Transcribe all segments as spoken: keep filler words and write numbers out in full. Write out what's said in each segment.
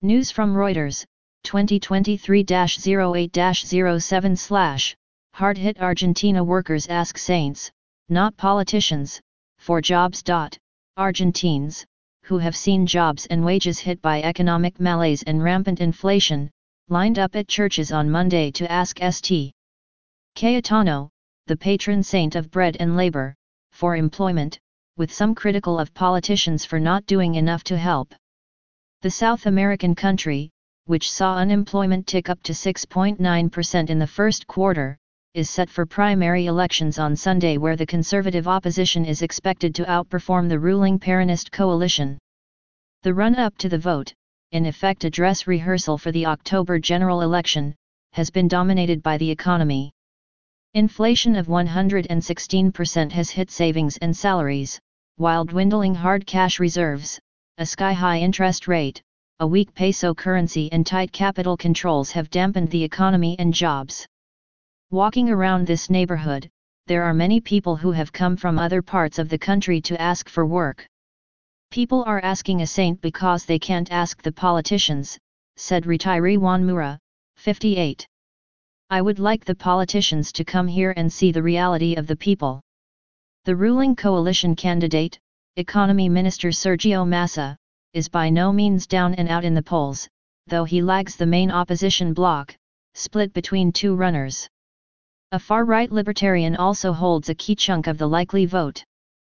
News from Reuters, twenty twenty-three dash zero eight dash zero seven slash, hard-hit Argentina workers ask saints, not politicians, for jobs. Argentines, who have seen jobs and wages hit by economic malaise and rampant inflation, lined up at churches on Monday to ask Saint Cayetano, the patron saint of bread and labor, for employment, with some critical of politicians for not doing enough to help. The South American country, which saw unemployment tick up to six point nine percent in the first quarter, is set for primary elections on Sunday, where the conservative opposition is expected to outperform the ruling Peronist coalition. The run-up to the vote, in effect a dress rehearsal for the October general election, has been dominated by the economy. Inflation of one hundred sixteen percent has hit savings and salaries, while dwindling hard cash reserves, a sky-high interest rate, a weak peso currency and tight capital controls have dampened the economy and jobs. Walking around this neighborhood, there are many people who have come from other parts of the country to ask for work. People are asking a saint because they can't ask the politicians, said retiree Juan Mura, fifty-eight. I would like the politicians to come here and see the reality of the people. The ruling coalition candidate, Economy Minister Sergio Massa, is by no means down and out in the polls, though he lags the main opposition bloc, split between two runners. A far-right libertarian also holds a key chunk of the likely vote.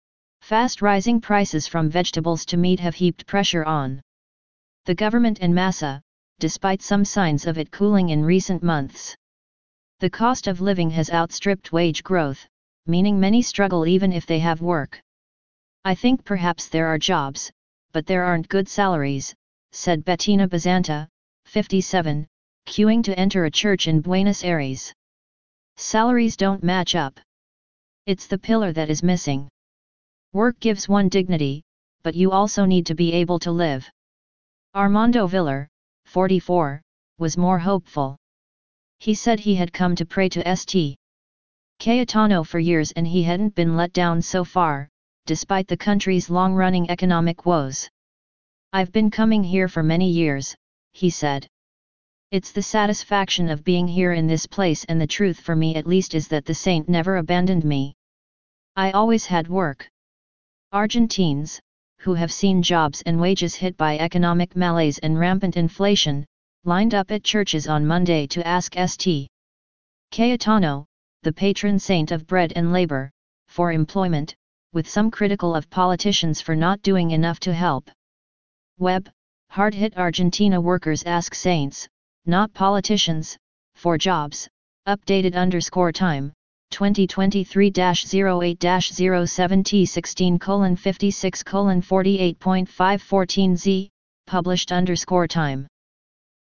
Fast rising prices from vegetables to meat have heaped pressure on the government and Massa, despite some signs of it cooling in recent months. The cost of living has outstripped wage growth, meaning many struggle even if they have work. I think perhaps there are jobs, but there aren't good salaries, said Bettina Bazanta, fifty-seven, queuing to enter a church in Buenos Aires. Salaries don't match up. It's the pillar that is missing. Work gives one dignity, but you also need to be able to live. Armando Villar, forty-four, was more hopeful. He said he had come to pray to Saint Cayetano for years and he hadn't been let down so far, despite the country's long-running economic woes. I've been coming here for many years, he said. It's the satisfaction of being here in this place, and the truth for me at least is that the saint never abandoned me. I always had work. Argentines, who have seen jobs and wages hit by economic malaise and rampant inflation, lined up at churches on Monday to ask Saint Cayetano, the patron saint of bread and labor, for employment, with some critical of politicians for not doing enough to help. Web, hard-hit Argentina workers ask saints, not politicians, for jobs, updated underscore time, twenty twenty-three dash zero eight dash zero seven T sixteen colon fifty-six colon forty-eight point five fourteen Z, published underscore time.